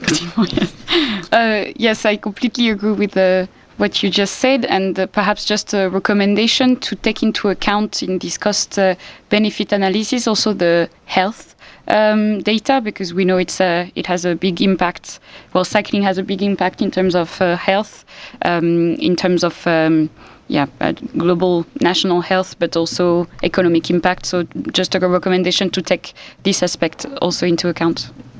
Yes, I completely agree with what you just said, and perhaps just a recommendation to take into account in this cost benefit analysis also the health data, because we know it has a big impact. Well, cycling has a big impact in terms of health, in terms of global national health, but also economic impact. So just a recommendation to take this aspect also into account.